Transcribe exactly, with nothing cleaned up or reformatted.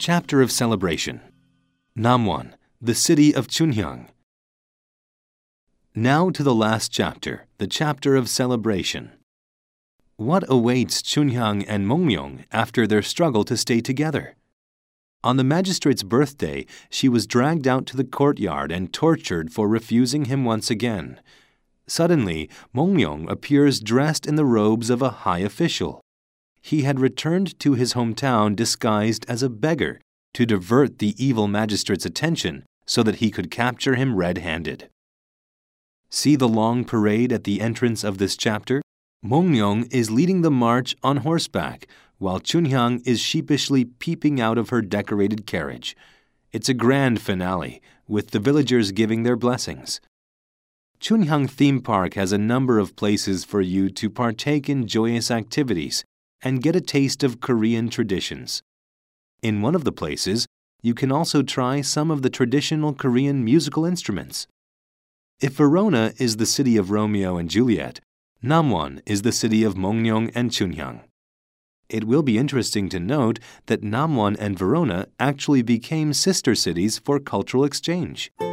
Chapter of Celebration. Namwon, the city of Chunhyang. Now to the last chapter, the chapter of celebration. What awaits Chunhyang and Mongmyong after their struggle to stay together? On the magistrate's birthday, she was dragged out to the courtyard and tortured for refusing him once again. Suddenly, Mongmyong appears dressed in the robes of a high official. He had returned to his hometown disguised as a beggar to divert the evil magistrate's attention so that he could capture him red-handed. See the long parade at the entrance of this chapter? Mongmyong is leading the march on horseback, while Chunhyang is sheepishly peeping out of her decorated carriage. It's a grand finale, with the villagers giving their blessings. Chunhyang Theme Park has a number of places for you to partake in joyous activities and get a taste of Korean traditions. In one of the places, you can also try some of the traditional Korean musical instruments. If Verona is the city of Romeo and Juliet, Namwon is the city of Mongmyong and Chunhyang. It will be interesting to note that Namwon and Verona actually became sister cities for cultural exchange.